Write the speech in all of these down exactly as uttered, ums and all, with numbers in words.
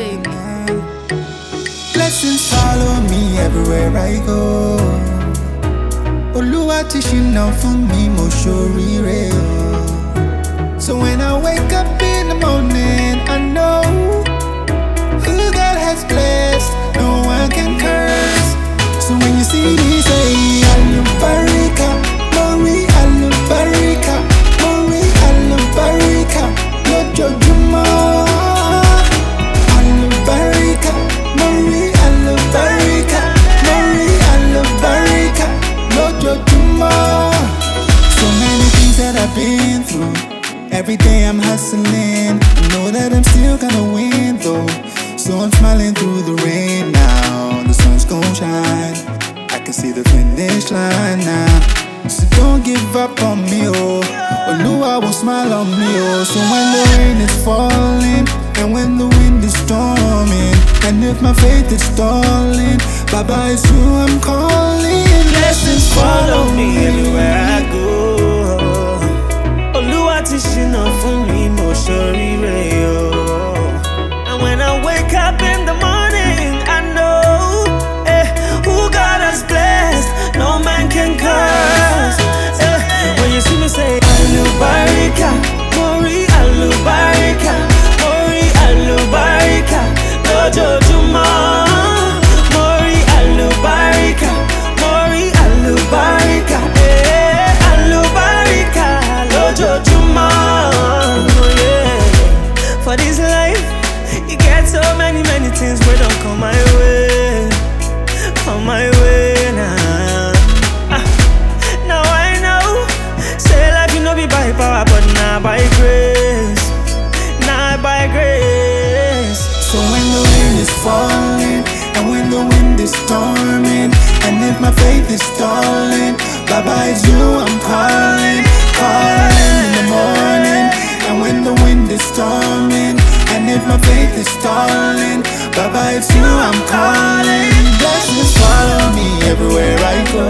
baby. Blessings follow me everywhere I go. Olúwa ti ṣìnà fún mi, mo ṣoríire o. So when I wake up in the morning, I know who God has blessed, no one can curse. So when you see me say, Alubarika, Mori Alubarika, Mori Alubarika, lójoojúmọ́. Alubarika, Mori Alubarika, Mori Alubarika, lójoojúmọ́. So many things that I've been through. Every day I'm hustling. I know that I'm still gonna win though. So I'm smiling through the rain now. The sun's gon' shine. I can see the finish line now. So don't give up on me, oh. Oluwa will smile on me, oh. So when the rain is falling and when the wind is storming, and if my faith is stalling, Baba, it's you I'm calling. Blessings follow me everywhere I go. Olúwa ti ṣìnà fún mi, mo ṣoríire o. And when I wake up in the morning, I know eh, who God has blessed, no man can curse. Eh, when you see me say Alubarika, Mori Alubarika, Mori Alubarika, lójoojúmọ́. Mori Alubarika, Mori Alubarika, eh, Alubarika, lójoojúmọ́. Yeah. For this life, you get so many, many things wey don't come my way, come my way now. Ah, now I know, say life you no be by power, but now by grace, now by grace. So when the wind is falling and when the wind is storming, and if my faith is stalling, Baba, it's you I'm calling, calling in the morning. And when the wind is storming, and if my faith is stalling, Baba, it's you I'm calling. Blessings follow me everywhere I go.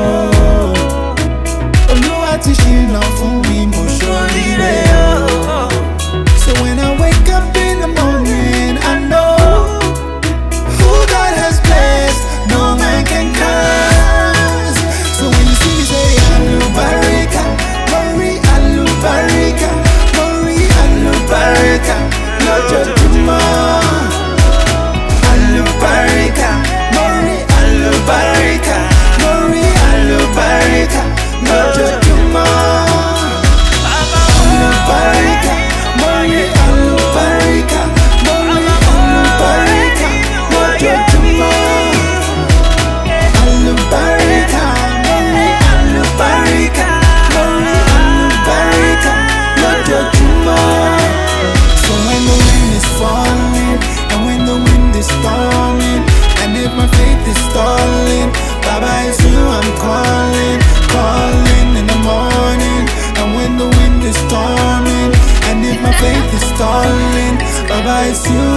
Olúwa ti ṣìnà fún mi, mo ṣoríire o. So when I wake up in the morning, I know who God has blessed, no man can curse. So when you see me say Alubarika, Mori Alubarika, Mori Alubarika, lójoojúmọ́. Alubarika, Mori Alubarika, Mori Alubarika, lójoojúmọ́. Alubarika, Mori Alubarika, Mori Alubarika, lójoojúmọ́. Alubarika, Mori Alubarika, Mori Alubarika, lójoojúmọ́. So when the wind is falling and when the wind is storming, and if my faith is stalling, Baba, it's you I'm calling, calling in the morning. And when the wind is storming, and if my faith is stalling, Baba, it's you